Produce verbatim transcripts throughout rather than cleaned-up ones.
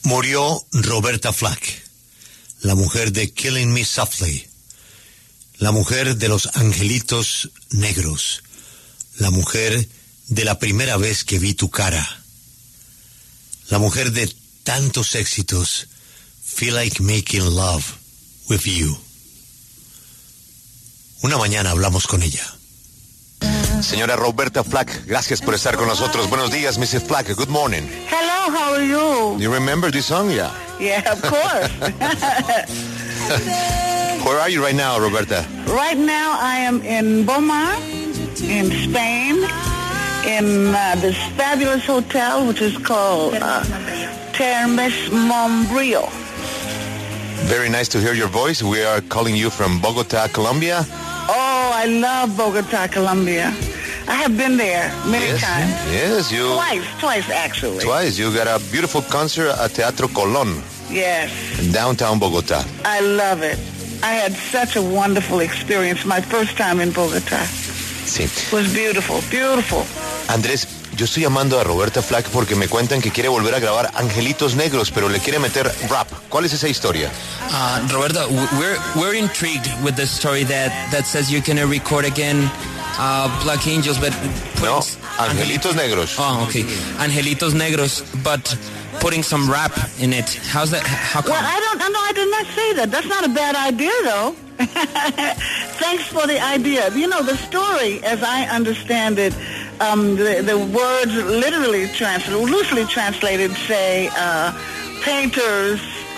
Murió Roberta Flack, la mujer de Killing Me Softly, la mujer de Los Angelitos Negros, la mujer de La Primera Vez que Vi Tu Cara, la mujer de tantos éxitos, Feel Like Making Love With You. Una mañana hablamos con ella. Señora Roberta Flack, gracias por estar con nosotros. Buenos días, missus Flack. Good morning. Hello, how are you? You remember this song? Yeah. Yeah, of course. Where are you right now, Roberta? Right now, I am in Bomar, in Spain, in uh, this fabulous hotel, which is called uh, Termes Montbrio. Very nice to hear your voice. We are calling you from Bogota, Colombia. Oh, I love Bogota, Colombia. I have been there many yes, times. Yes, you... Twice, twice actually. Twice. You got a beautiful concert at Teatro Colón. Yes. In downtown Bogota. I love it. I had such a wonderful experience my first time in Bogota. Sí. It was beautiful, beautiful. Andrés, yo estoy llamando a Roberta Flack porque me cuentan que quiere volver a grabar Angelitos Negros, pero le quiere meter rap. ¿Cuál es esa historia? Uh, Roberta, we're we're intrigued with the story that, that says you're going to record again uh, Black Angels, but... No, Angelitos Negros. Oh, okay. Angelitos Negros, but putting some rap in it. How's that? How come? Well, I don't, no, I did not say that. That's not a bad idea, though. Thanks for the idea. You know, the story, as I understand it, um, the, the words literally translated, loosely translated, say, uh, painters,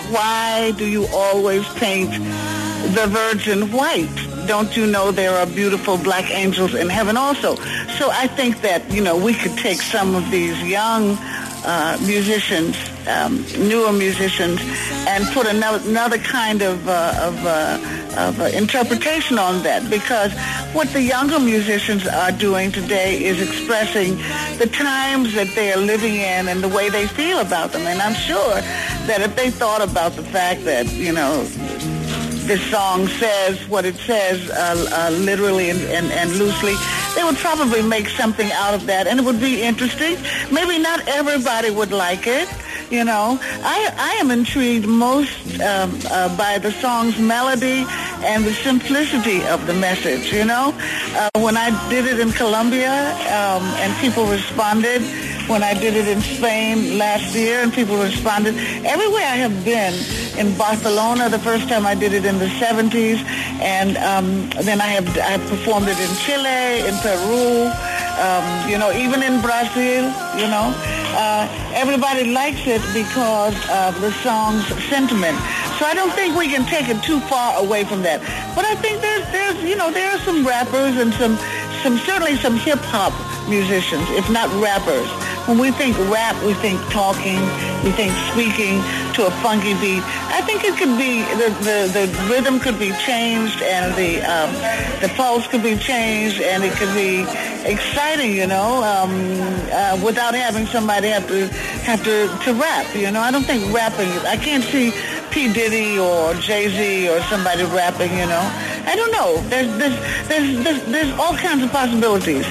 why do you always paint the Virgin white? Don't you know there are beautiful black angels in heaven also? So I think that, you know, we could take some of these young uh, musicians, um, newer musicians, and put another, another kind of, uh, of, uh, of uh, interpretation on that, because what the younger musicians are doing today is expressing the times that they are living in and the way they feel about them. And I'm sure that if they thought about the fact that, you know, this song says what it says uh, uh, literally and, and, and loosely, they would probably make something out of that, and it would be interesting. Maybe not everybody would like it, you know. I, I am intrigued most um, uh, by the song's melody and the simplicity of the message, you know. Uh, when I did it in Colombia um, and people responded, when I did it in Spain last year and people responded, everywhere I have been, in Barcelona the first time I did it in the seventies, and um, then I have I performed it in Chile, in Peru, um, you know, even in Brazil, you know. Uh, everybody likes it because of the song's sentiment. So I don't think we can take it too far away from that. But I think there's, there's you know, there are some rappers and some, some certainly some hip-hop musicians, if not rappers. When we think rap, we think talking, we think speaking to a funky beat. I think it could be, the, the, the rhythm could be changed and the um, the pulse could be changed, and it could be exciting, you know, um, uh, without having somebody have to have to, to rap, you know. I don't think rapping, I can't see P. Diddy or Jay-Z or somebody rapping, you know. I don't know. There's, there's, there's, there's, there's all kinds of possibilities.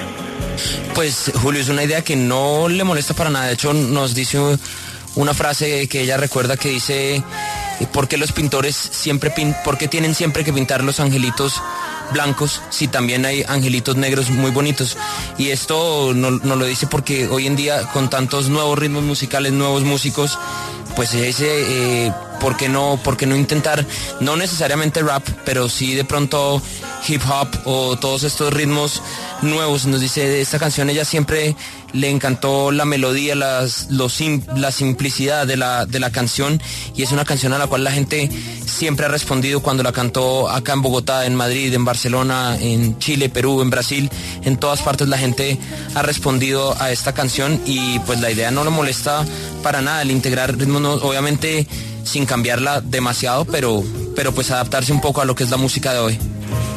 Pues Julio, es una idea que no le molesta para nada. De hecho, nos dice una frase que ella recuerda que dice: ¿por qué los pintores siempre pin- por qué tienen siempre que pintar los angelitos blancos si también hay angelitos negros muy bonitos? Y esto nos no lo dice porque hoy en día, con tantos nuevos ritmos musicales, nuevos músicos, pues ella dice, eh, ¿por qué no, por qué no intentar, no necesariamente rap, pero sí de pronto hip hop o todos estos ritmos nuevos? Nos dice, de esta canción ella siempre le encantó la melodía, las, los sim, la simplicidad de la, de la canción, y es una canción a la cual la gente siempre ha respondido cuando la cantó acá en Bogotá, en Madrid, en Barcelona, en Chile, Perú, en Brasil. En todas partes la gente ha respondido a esta canción, y pues la idea no le molesta para nada el integrar ritmos, no, obviamente sin cambiarla demasiado, pero, pero pues adaptarse un poco a lo que es la música de hoy.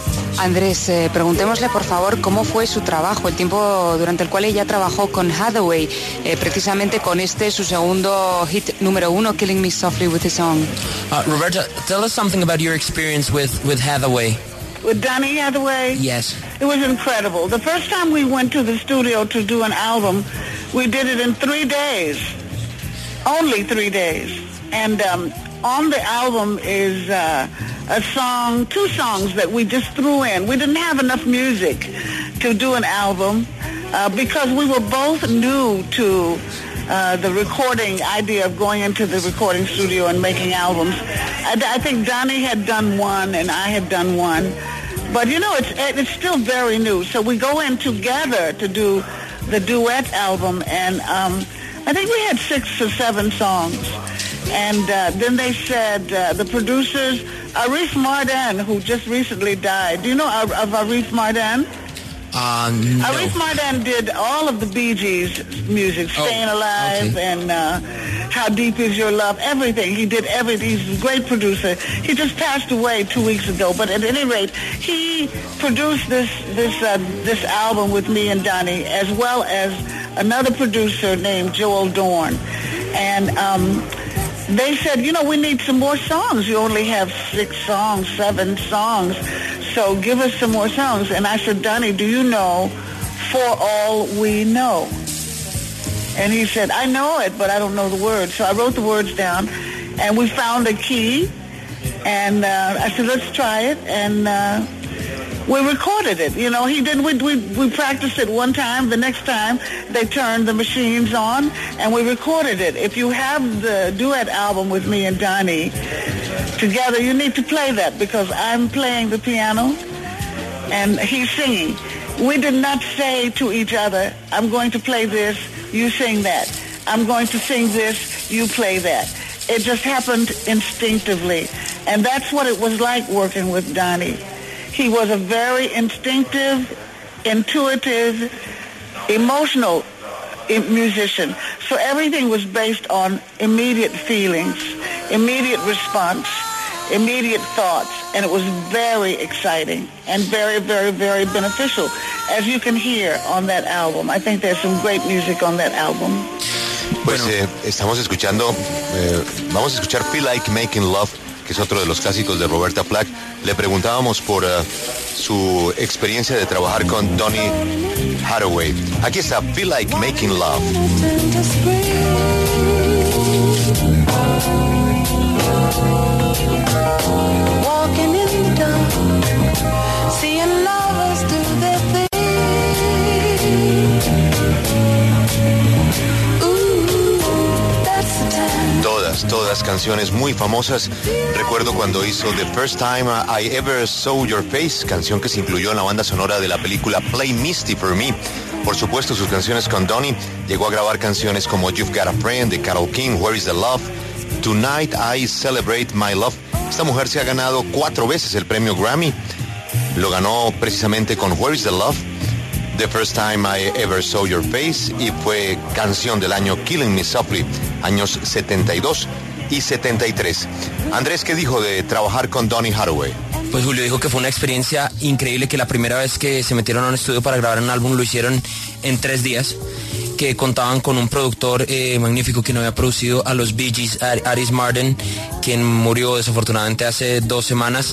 Andrés, eh, preguntémosle por favor cómo fue su trabajo, el tiempo durante el cual ella trabajó con Hathaway, eh, precisamente con este, su segundo hit número uno, Killing Me Softly with His Song. Uh, Roberta, tell us something about your experience with, with Hathaway. With Donny Hathaway? Yes. It was incredible. The first time we went to the studio to do an album, we did it in three days. only three days. And um, on the album is uh, a song, two songs that we just threw in. We didn't have enough music to do an album uh, because we were both new to uh, the recording idea of going into the recording studio and making albums. I, I think Donnie had done one and I had done one. But, you know, it's it's still very new. So we go in together to do the duet album. And um, I think we had six or seven songs. And uh, then they said, uh, the producers, Arif Mardin, who just recently died. Do you know of Arif Mardin? Uh, no. Arif Mardin did all of the Bee Gees music, Staying oh, Alive okay. and uh, How Deep Is Your Love, everything. He did everything. He's a great producer. He just passed away two weeks ago. But at any rate, he produced this this uh, this album with me and Donnie, as well as another producer named Joel Dorn. And um, they said, you know, we need some more songs. You only have six songs, seven songs. So give us some more songs. And I said, Donnie, do you know For All We Know? And he said, I know it, but I don't know the words. So I wrote the words down, and we found a key. And uh, I said, let's try it. And uh, we recorded it. You know, he did. We, we we practiced it one time. The next time, they turned the machines on, and we recorded it. If you have the duet album with me and Donnie together, you need to play that, because I'm playing the piano and he's singing. We did not say to each other, I'm going to play this, you sing that. I'm going to sing this, you play that. It just happened instinctively. And that's what it was like working with Donnie. He was a very instinctive, intuitive, emotional musician. So everything was based on immediate feelings, immediate response, immediate thoughts, and it was very exciting and very, very, very beneficial, as you can hear on that album. I think there's some great music on that album. Pues eh, estamos escuchando, eh, vamos a escuchar Feel Like Making Love, que es otro de los clásicos de Roberta Flack. Le preguntábamos por uh, su experiencia de trabajar con Donny Hathaway. Aquí está Feel Like Making Love. Walking in the dark, seeing lovers do their thing. Ooh, that's the time. Todas, todas canciones muy famosas. Recuerdo cuando hizo The First Time I Ever Saw Your Face, canción que se incluyó en la banda sonora de la película Play Misty for Me. Por supuesto, sus canciones con Donnie. Llegó a grabar canciones como You've Got a Friend, de Carole King, Where is the Love, Tonight I Celebrate My Love. Esta mujer se ha ganado cuatro veces el premio Grammy. Lo ganó precisamente con Where is the Love, The First Time I Ever Saw Your Face, y fue canción del año Killing Me Softly, años setenta y dos y setenta y tres. Andrés, ¿qué dijo de trabajar con Donny Hathaway? Pues Julio dijo que fue una experiencia increíble, que la primera vez que se metieron a un estudio para grabar un álbum lo hicieron en tres días, que contaban con un productor eh, magnífico que no había producido a los Bee Gees, Arif Mardin, quien murió desafortunadamente hace dos semanas,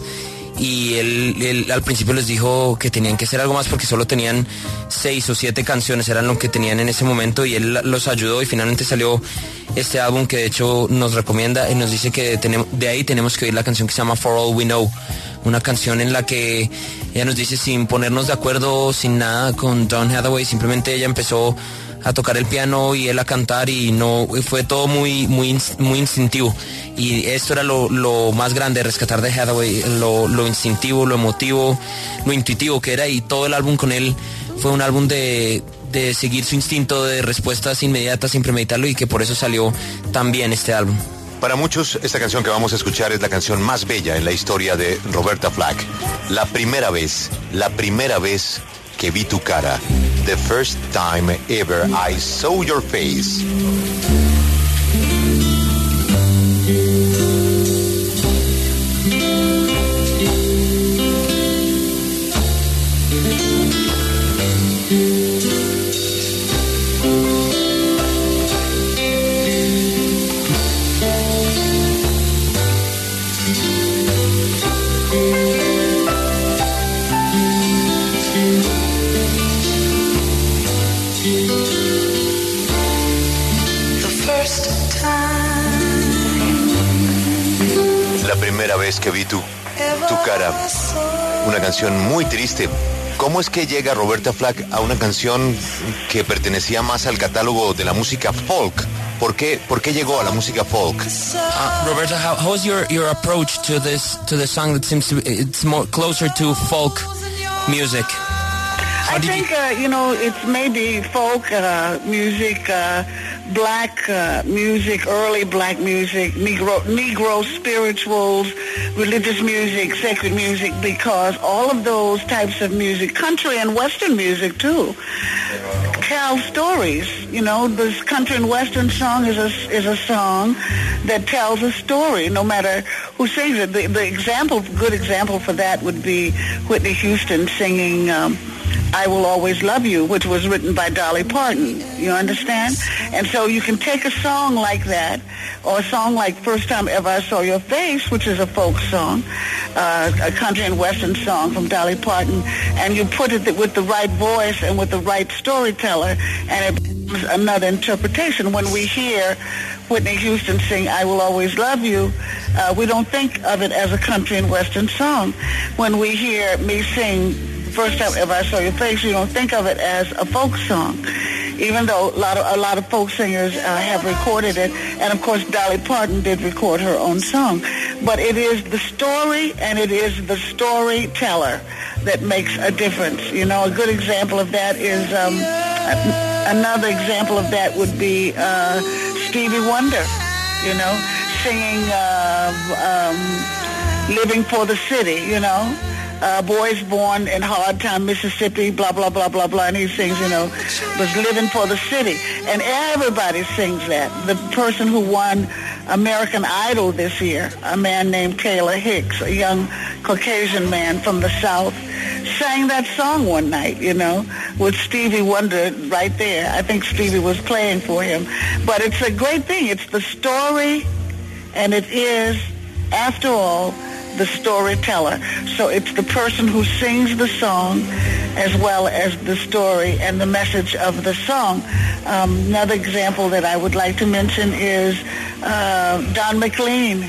y él, él al principio les dijo que tenían que hacer algo más porque solo tenían seis o siete canciones, eran lo que tenían en ese momento, y él los ayudó y finalmente salió este álbum que de hecho nos recomienda y nos dice que tenemos, de ahí tenemos que oír la canción que se llama For All We Know, una canción en la que ella nos dice, sin ponernos de acuerdo, sin nada, con Donny Hathaway, simplemente ella empezó a tocar el piano y él a cantar, y no fue todo muy muy muy instintivo, y esto era lo, lo más grande, rescatar de Hathaway, lo, lo instintivo, lo emotivo, lo intuitivo que era, y todo el álbum con él fue un álbum de, de seguir su instinto, de respuestas inmediatas sin premeditarlo, y que por eso salió tan bien este álbum. Para muchos, esta canción que vamos a escuchar es la canción más bella en la historia de Roberta Flack. La primera vez, la primera vez que vi tu cara. The first time ever I saw your face. The La primera vez que vi tu, tu cara, una canción muy triste. ¿Cómo es que llega Roberta Flack a una canción que pertenecía más al catálogo de la música folk? ¿Por qué, por qué llegó a la música folk? Uh, Roberta, how, how is your, your approach to this to the song that seems to be it's more closer to folk music? How I think you... Uh, you know it's maybe folk uh, music, uh, black uh, music, early black music, Negro Negro spirituals, religious music, sacred music, because all of those types of music, country and western music too, tell stories. You know, this country and western song is a is a song that tells a story, no matter who sings it. The, the example, good example for that would be Whitney Houston singing Um, I Will Always Love You, which was written by Dolly Parton. You understand? And so you can take a song like that, or a song like First Time Ever I Saw Your Face, which is a folk song, uh, a country and western song from Dolly Parton, and you put it with the right voice and with the right storyteller, and it becomes another interpretation. When we hear Whitney Houston sing I Will Always Love You, uh, we don't think of it as a country and western song. When we hear me sing First Time Ever I Saw Your Face, you don't think of it as a folk song, even though a lot of a lot of folk singers uh, have recorded it, and of course Dolly Parton did record her own song. But it is the story, and it is the storyteller that makes a difference. You know, a good example of that is um, another example of that would be uh, Stevie Wonder. You know, singing uh, um, "Living for the City." You know. Uh, boys born in Hard Time, Mississippi, blah, blah, blah, blah, blah, and he sings, you know, was living for the city. And everybody sings that. The person who won American Idol this year, a man named Taylor Hicks, a young Caucasian man from the South, sang that song one night, you know, with Stevie Wonder right there. I think Stevie was playing for him. But it's a great thing. It's the story, and it is, after all, the storyteller. So it's the person who sings the song as well as the story and the message of the song. Um, another example that I would like to mention is uh, Don McLean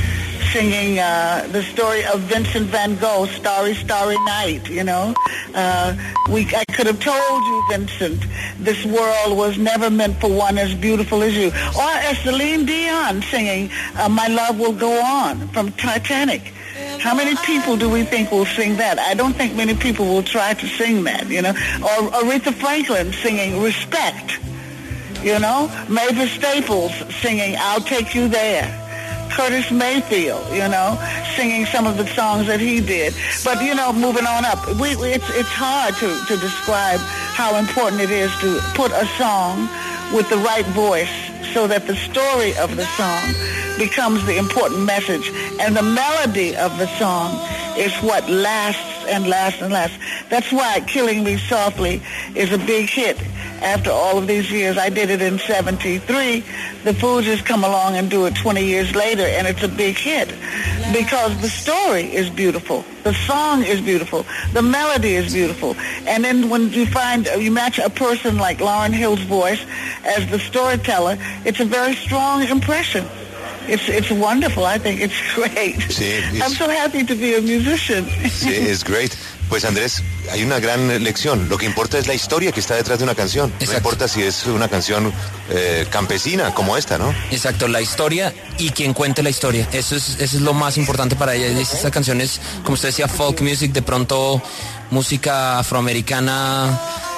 singing uh, the story of Vincent van Gogh, Starry, Starry Night, you know. Uh, we, I could have told you, Vincent, this world was never meant for one as beautiful as you. Or as Celine Dion singing uh, My Love Will Go On from Titanic. How many people do we think will sing that? I don't think many people will try to sing that, you know. Or Aretha Franklin singing Respect, you know. Mavis Staples singing I'll Take You There. Curtis Mayfield, you know, singing some of the songs that he did. But, you know, moving on up, we, we, it's, it's hard to, to describe how important it is to put a song with the right voice so that the story of the song becomes the important message. And the melody of the song is what lasts and lasts and lasts. That's why Killing Me Softly is a big hit. After all of these years, I did it in seventy-three. The Fugees come along and do it twenty years later, and it's a big hit because the story is beautiful, the song is beautiful, the melody is beautiful. And then when you find, you match a person like Lauryn Hill's voice as the storyteller, it's a very strong impression. It's it's wonderful. I think it's great. Sí, I'm so happy to be a musician. Sí, es great. Pues Andrés, hay una gran lección. Lo que importa es la historia que está detrás de una canción. Exacto. No importa si es una canción eh, campesina como esta, ¿no? Exacto, la historia y quien cuente la historia. Eso es, eso es lo más importante para ella. Esta canción es, como usted decía, folk music, de pronto música afroamericana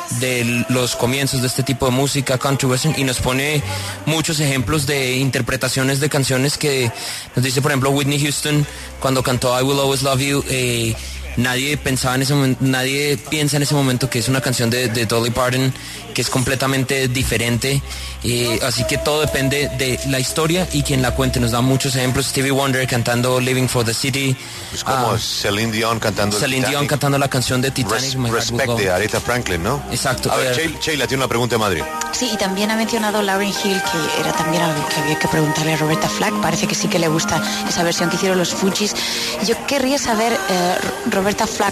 de los comienzos de este tipo de música, country western, y nos pone muchos ejemplos de interpretaciones de canciones que nos dice, por ejemplo, Whitney Houston cuando cantó I Will Always Love You. eh, Nadie pensaba en ese momento, nadie piensa en ese momento que es una canción de, de Dolly Parton, que es completamente diferente. Eh, así que todo depende de la historia y quien la cuente. Nos da muchos ejemplos. Stevie Wonder cantando Living for the City. Es como uh, Celine Dion cantando Celine Dion cantando la canción de Titanic. Res, Respect de Aretha Franklin, ¿no? Exacto. A ver, Sheila, Sheila tiene una pregunta de Madrid. Sí, y también ha mencionado Lauryn Hill, que era también algo que había que preguntarle a Roberta Flack. Parece que sí que le gusta esa versión que hicieron los Fugees. Yo querría saber, eh, Roberta Flack,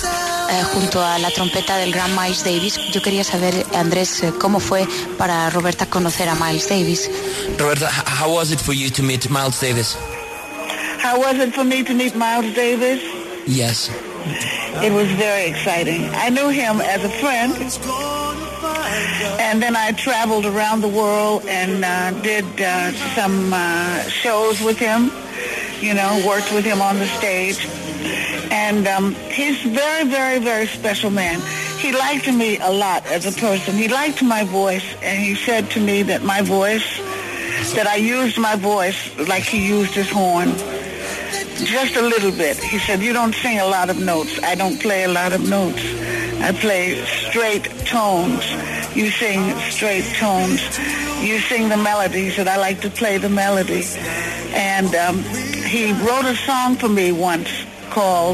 eh, junto a la trompeta del gran Miles Davis, yo quería saber, Andrés, eh, cómo fue para Roberta conocer a Miles Davis. Roberta, h- how was it for you to meet Miles Davis? How was it for me to meet Miles Davis? Yes. It was very exciting. I knew him as a friend, and then I traveled around the world and uh, did uh, some uh, shows with him, you know, worked with him on the stage. And um, he's a very, very, very special man. He liked me a lot as a person. He liked my voice, and he said to me that my voice, that I used my voice like he used his horn. Just a little bit. He said, you don't sing a lot of notes. I don't play a lot of notes. I play straight tones. You sing straight tones. You sing the melody. He said, I like to play the melody. And um, he wrote a song for me once called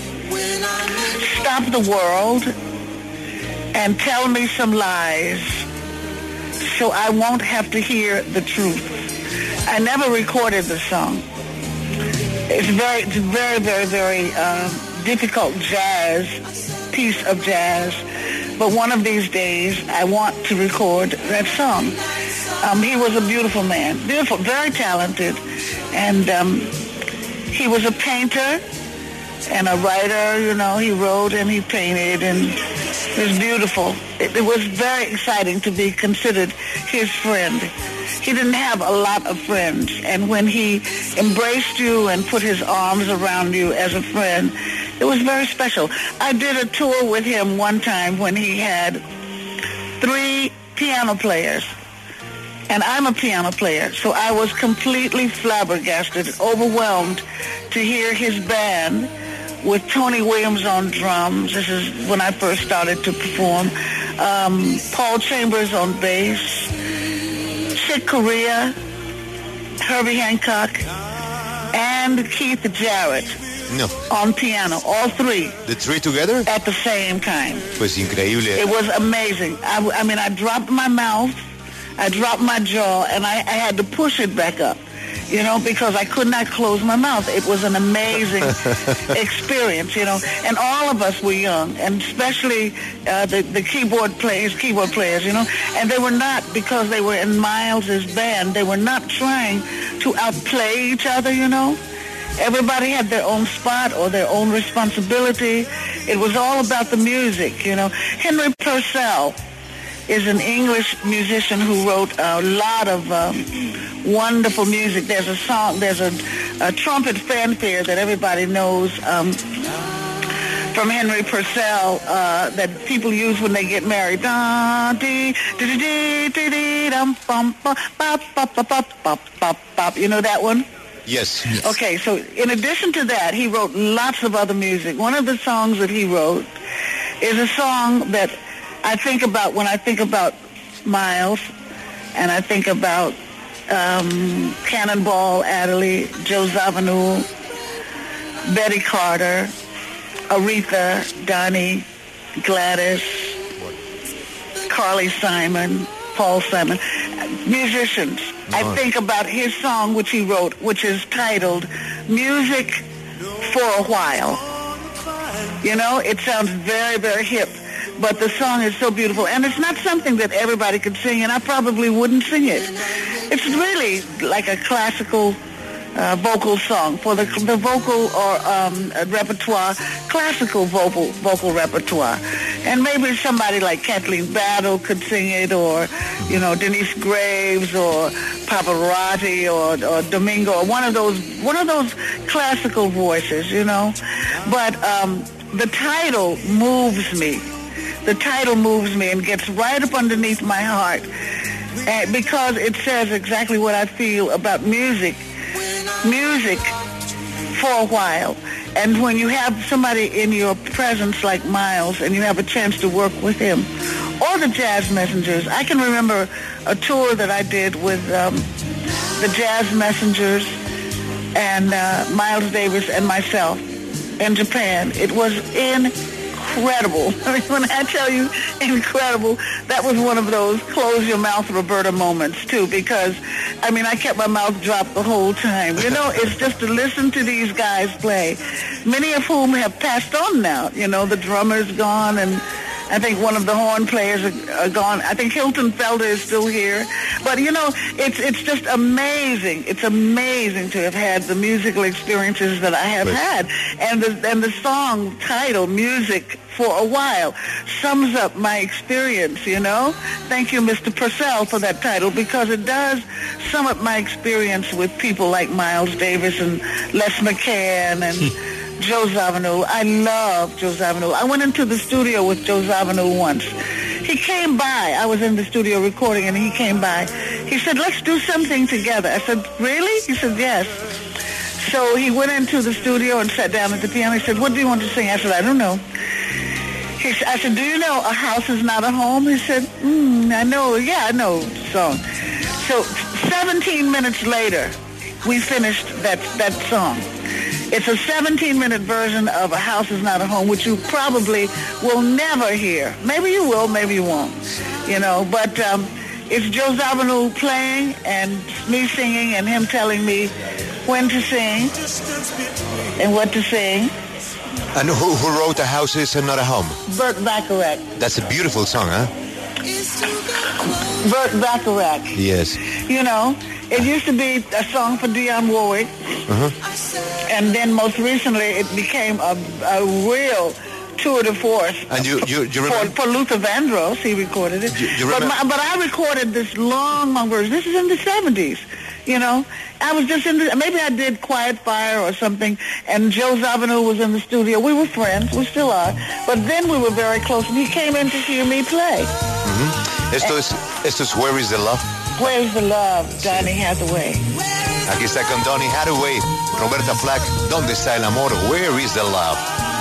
Stop the World and Tell Me Some Lies so I won't have to hear the truth. I never recorded the song. It's very, it's very, very, very uh, difficult jazz, piece of jazz. But one of these days, I want to record that song. Um, he was a beautiful man, beautiful, very talented. And um, he was a painter and a writer, you know. He wrote and he painted, and it was beautiful. It, it was very exciting to be considered his friend. He didn't have a lot of friends, and when he embraced you and put his arms around you as a friend, it was very special. I did a tour with him one time when he had three piano players, and I'm a piano player, so I was completely flabbergasted, overwhelmed to hear his band with Tony Williams on drums. This is when I first started to perform. Um, Paul Chambers on bass, Chick Corea, Herbie Hancock, and Keith Jarrett No. on piano, all three The three together? at the same time. Pues increíble. It was amazing. I, I mean, I dropped my mouth, I dropped my jaw, and I, I had to push it back up, you know, because I could not close my mouth. It was an amazing experience, you know, and all of us were young, and especially uh, the, the keyboard players, keyboard players, you know, and they were not, because they were in Miles's band, they were not trying to outplay each other, you know. Everybody had their own spot or their own responsibility. It was all about the music, you know. Henry Purcell is an English musician who wrote a lot of um, wonderful music. There's a song, there's a, a trumpet fanfare that everybody knows um, from Henry Purcell uh, that people use when they get married. Da dee dee dee dee dee dum bum bum bop bop bop bop bop bop bop. You know that one? Yes. Okay, so in addition to that, he wrote lots of other music. One of the songs that he wrote is a song that I think about when I think about Miles, and I think about um, Cannonball Adderley, Joe Zawinul, Betty Carter, Aretha, Donnie, Gladys, Carly Simon, Paul Simon, musicians. I think about his song, which he wrote, which is titled Music for a While. You know, it sounds very, very hip, but the song is so beautiful. And it's not something that everybody could sing, and I probably wouldn't sing it. It's really like a classical uh, vocal song for the, the vocal or um, repertoire, classical vocal, vocal repertoire. And maybe somebody like Kathleen Battle could sing it, or, you know, Denise Graves, or Pavarotti, or, or Domingo, or one of those, one of those classical voices, you know. But um, the title moves me. The title moves me and gets right up underneath my heart, and because it says exactly what I feel about music. Music for a while. And when you have somebody in your presence like Miles, and you have a chance to work with him, or the Jazz Messengers. I can remember a tour that I did with um, the Jazz Messengers and uh, Miles Davis and myself in Japan. It was incredible. I mean, when I tell you incredible, that was one of those close your mouth Roberta moments too, because I mean I kept my mouth dropped the whole time. You know, it's just to listen to these guys play, many of whom have passed on now. You know, the drummer's gone, and I think one of the horn players are, are gone. I think Hilton Felder is still here. But, you know, it's it's just amazing. It's amazing to have had the musical experiences that I have Right. had. And the, and the song title, Music for a While, sums up my experience, you know. Thank you, Mister Purcell, for that title, because it does sum up my experience with people like Miles Davis and Les McCann and Joe Zawinul. I love Joe Zawinul. I went into the studio with Joe Zawinul once. He came by. I was in the studio recording, and he came by. He said, let's do something together. I said, really? He said, yes. So he went into the studio and sat down at the piano. He said, what do you want to sing? I said, I don't know. He said, I said, do you know A House Is Not a Home? He said, mm, I know. Yeah, I know the song. So seventeen minutes later, we finished that, that song. It's a seventeen-minute version of A House Is Not a Home, which you probably will never hear. Maybe you will, maybe you won't, you know. But um, it's Joe Zawinul playing and me singing and him telling me when to sing and what to sing. And who, who wrote A House Is Not a Home? Burt Bacharach. That's a beautiful song, huh? Burt Bacharach. Yes. You know, it used to be a song for Dionne Warwick. Uh-huh. And then most recently it became a, a real tour de force. And you, you, you remember? For, for Luther Vandross, he recorded it. You- you but, remember- my, but I recorded this long, long version. This is in the seventies, you know. I was just in the, maybe I did Quiet Fire or something, and Joe Zawinul was in the studio. We were friends, we still are. But then we were very close, and he came in to hear me play. Mm-hmm. Esto es, esto es Where Is the Love. Where's the love, Donny Hathaway? Aquí está con Donny Hathaway, Roberta Flack. ¿Dónde está el amor? Where is the love?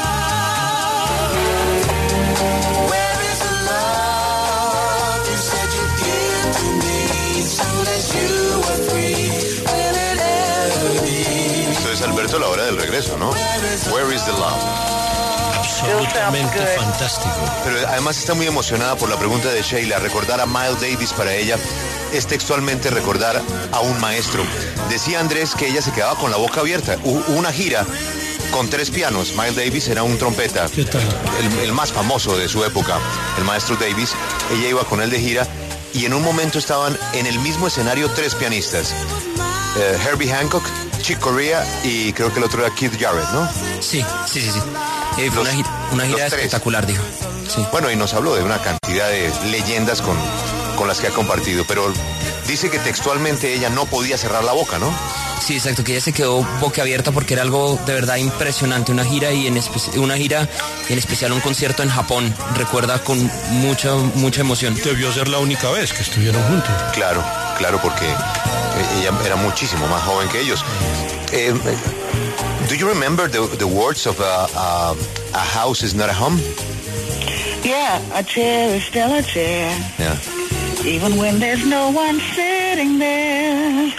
Where is the love you said you'd give to me as soon as you were free? Will it ever be? Esto es Alberto, la hora del regreso, ¿no? Where is the love? Absolutamente good. fantástico. Pero además está muy emocionada por la pregunta de Sheila. Recordar a Miles Davis para ella es textualmente recordar a un maestro. Decía Andrés que ella se quedaba con la boca abierta. Hubo una gira con tres pianos. Miles Davis era un trompeta, ¿Qué tal? el, el más famoso de su época, el maestro Davis. Ella iba con él de gira y en un momento estaban en el mismo escenario tres pianistas. Eh, Herbie Hancock, Chick Corea y creo que el otro era Keith Jarrett, ¿no? Sí, sí, sí, sí. Eh, fue Los- una gira, una gira los tres. espectacular, dijo. Sí. Bueno, y nos habló de una cantidad de leyendas con, con las que ha compartido, pero dice que textualmente ella no podía cerrar la boca, ¿no? Sí, exacto, que ella se quedó boquiabierta porque era algo de verdad impresionante, una gira y en espe- una gira y en especial un concierto en Japón, recuerda con mucha mucha emoción. Debió ser la única vez que estuvieron juntos. Claro, claro, porque eh, ella era muchísimo más joven que ellos. Eh, do you remember the, the words of uh, uh, A House Is Not a Home? Yeah, a chair is still a chair, Yeah. even when there's no one sitting there.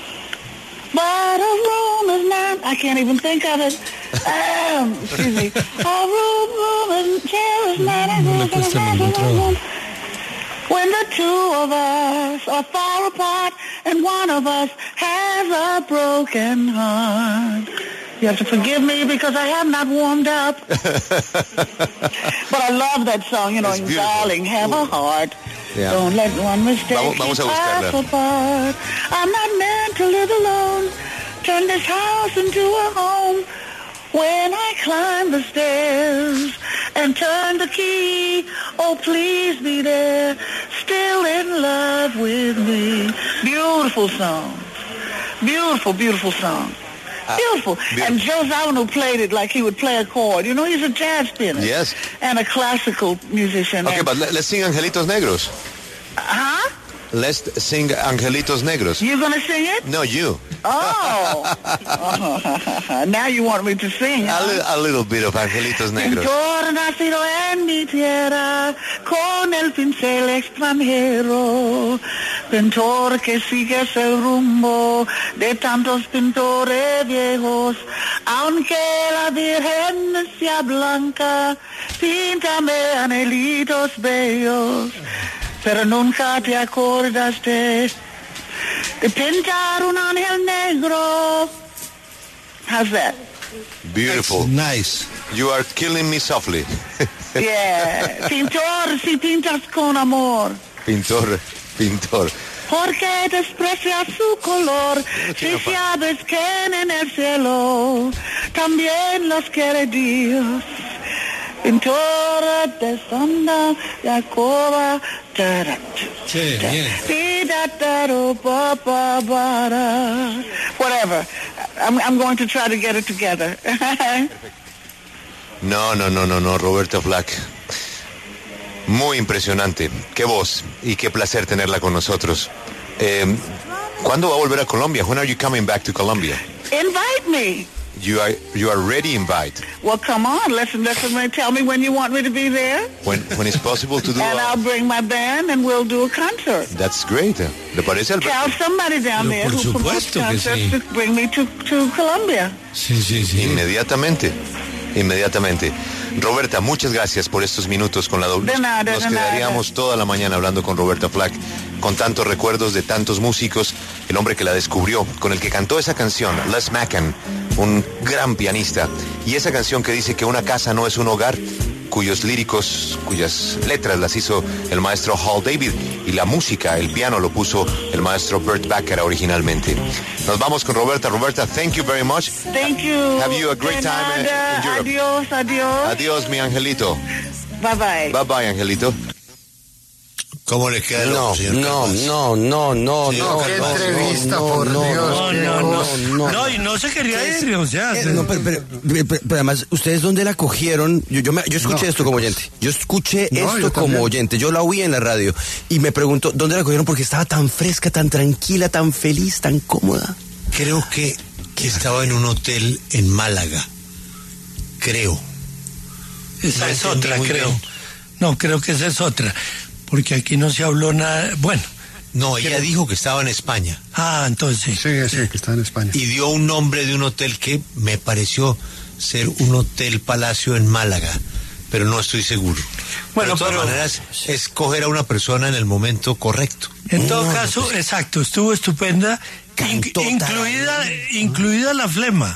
But a room is not, I can't even think of it. Um, excuse me. A room, room is, chair is not a room. le cuesta ningún trabajo. When the two of us are far apart and one of us has a broken heart. You have to forgive me because I have not warmed up. But I love that song, you know, It's beautiful. darling, have a heart. Yeah. Don't let one mistake Vamos- vamos a keep buscarla. us apart. I'm not meant to live alone. Turn this house into a home. When I climb the stairs and turn the key, oh please be there, still in love with me. Beautiful song. Beautiful, beautiful song. Beautiful. beautiful. And Joe Zawinul played it like he would play a chord. You know, he's a jazz pianist. Yes. And a classical musician. Okay, And- but let, let's sing Angelitos Negros. Huh? Let's sing Angelitos Negros. You gonna sing it? No, you. Oh. Oh. Now you want me to sing, A, huh? li- a little bit of Angelitos Negros. Pintor nacido en mi tierra, con el pincel extranjero, pintor que sigues el rumbo de tantos pintores viejos, aunque la Virgen sea blanca, píntame anhelitos bellos, pero nunca te acordaste de pintar un ángel negro. How's that? Beautiful. Nice. You are killing me softly. Yeah. Pintor, si pintas con amor. Pintor, pintor. Porque desprecia su color, si sabes que en el cielo también los quiere Dios. Pintora de sonda, Jacoba, tarat. Sí, bien. Whatever. I'm, I'm going to try to get it together. No, no, no, no, no, Roberta Flack. Muy impresionante. Qué voz y qué placer tenerla con nosotros. Eh, ¿Cuándo va a volver a Colombia? When are you coming back to Colombia? Invite me. You are you are ready invite. Well, come on. Listen, listen. Tell me when you want me to be there. When when it's possible to do. And a, I'll bring my band and we'll do a concert. That's great. ¿Le parece, Alberto? Tell somebody down there Por who promotes supuesto que concerts sí. to bring me to, to Colombia. Sí, sí, sí. Inmediatamente. Inmediatamente. Roberta, muchas gracias por estos minutos con la doble. De nada, Nos de quedaríamos nada. toda la mañana hablando con Roberta Flack, con tantos recuerdos de tantos músicos, el hombre que la descubrió, con el que cantó esa canción, Les Mackan, un gran pianista, y esa canción que dice que una casa no es un hogar, cuyos líricos, cuyas letras las hizo el maestro Hal David, y la música, el piano lo puso el maestro Burt Bacharach originalmente. Nos vamos con Roberta. Roberta, thank you very much. Thank you. Have you a great De time in- nada. in Europe. Adiós, adiós. Adiós, mi angelito. Bye bye. Bye bye, angelito. ¿Cómo le queda el No, ojo, señor no, Caldas? no, no, no, Sí, no. qué no, entrevista, no, por no, Dios. no, qué No, no, cosa. no. no. No, y no se quería ir, o sea. Eh, no, pero, pero, pero- pero además, ¿ustedes dónde la cogieron? Yo, yo, me- yo escuché No, esto como oyente. Yo escuché No, esto yo como también. oyente. Yo la oí en la radio. Y me pregunto, ¿dónde la cogieron? Porque estaba tan fresca, tan tranquila, tan feliz, tan cómoda. Creo que, que estaba en un hotel en Málaga. Creo. Esa No es entendí otra, muy creo. bien. No, creo que esa es otra. Porque aquí no se habló nada. Bueno, No, ella dijo que estaba en España ah, entonces sí. Sí, sí, que está en España. y dio un nombre de un hotel que me pareció ser un hotel palacio en Málaga, pero no estoy seguro. Bueno, de todas pero- maneras, es coger a una persona en el momento correcto. En todo No, caso, exacto, estuvo estupenda, Cantó in- tan incluida, incluida la flema.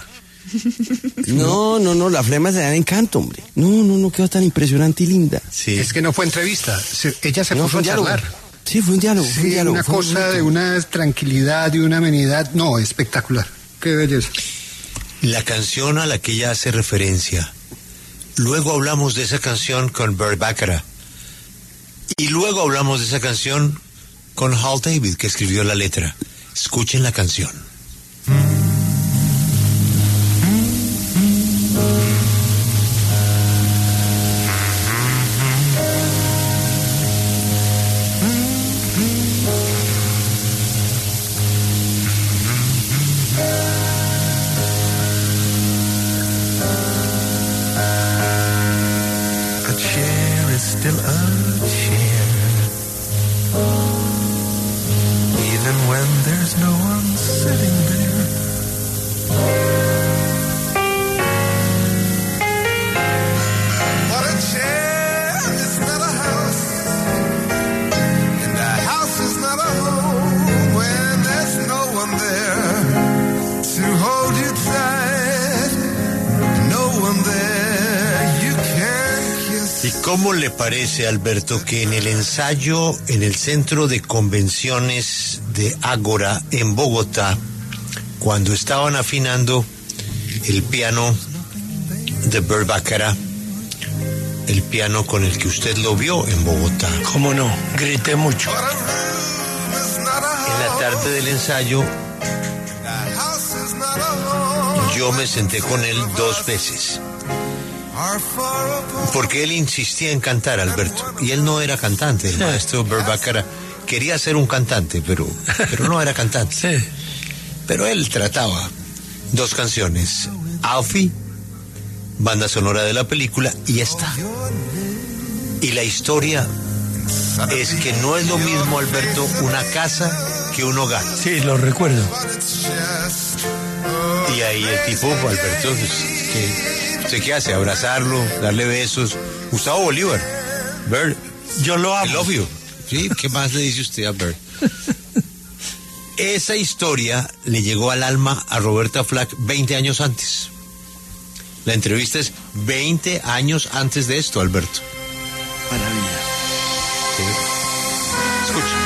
No, no, no, la flema se da en encanto, hombre. No, no, no quedó tan impresionante y linda. Sí. Es que no fue entrevista. Se- ella se No, puso fue a un diálogo. charlar. Sí, fue un diálogo. fue un Sí, diálogo, una fue un cosa bonito. de una tranquilidad, de una amenidad. No, espectacular. Qué belleza. La canción a la que ella hace referencia. Luego hablamos de esa canción con Burt Bacharach. Y luego hablamos de esa canción con Hal David, que escribió la letra. Escuchen la canción. A chair is still a chair, even when there's no one sitting there. But a chair is not a house, and a house is not a home when there's no one there to hold you tight, no one there you can kiss. ¿Y cómo le parece, Alberto, que en el ensayo en el Centro de Convenciones de Ágora, en Bogotá, cuando estaban afinando el piano de Burt Bacharach, el piano con el que usted lo vio en Bogotá, ¿Cómo no? Grité mucho. But a room is not a en la house, tarde del ensayo, a house is not a home, yo me senté con él dos veces, are far apart. porque él insistía en cantar, Alberto, y él no era cantante, el maestro Burt Bacharach quería ser un cantante, pero, pero no era cantante. Sí. Pero él trataba dos canciones, Alfie, banda sonora de la película, y esta. Y la historia es que no es lo mismo, Alberto, una casa que un hogar. Sí, lo recuerdo. Y ahí el tipo, Alberto, pues, ¿qué, ¿usted qué hace? Abrazarlo, darle besos. Gustavo Bolívar, Bert, Yo lo I amo. love you. ¿Sí? ¿Qué más le dice usted a Bert? Esa historia le llegó al alma a Roberta Flack veinte años antes. La entrevista es veinte años antes de esto, Alberto. Maravilla. Sí. Escucha.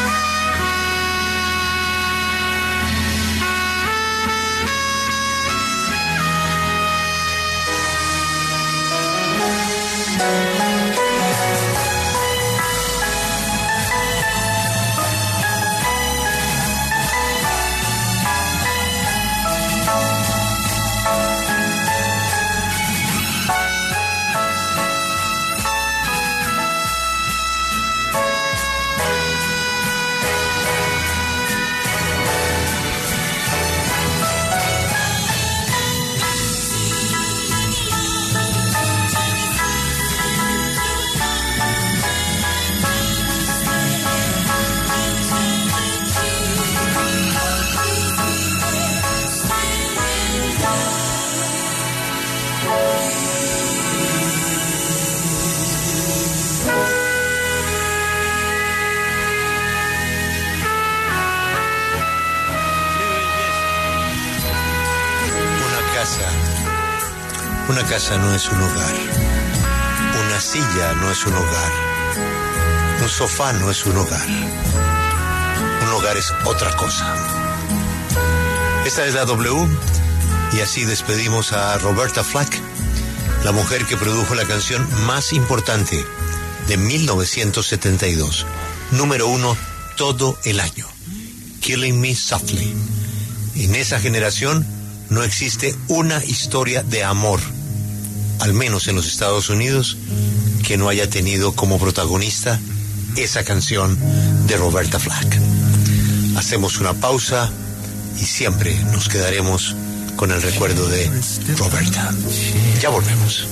Una casa no es un hogar. Una silla no es un hogar. Un sofá no es un hogar. Un hogar es otra cosa. Esta es la W y así despedimos a Roberta Flack, la mujer que produjo la canción más importante de mil novecientos setenta y dos, número uno todo el año, Killing Me Softly. En esa generación no existe una historia de amor, al menos en los Estados Unidos, que no haya tenido como protagonista esa canción de Roberta Flack. Hacemos una pausa y siempre nos quedaremos con el recuerdo de Roberta. Ya volvemos.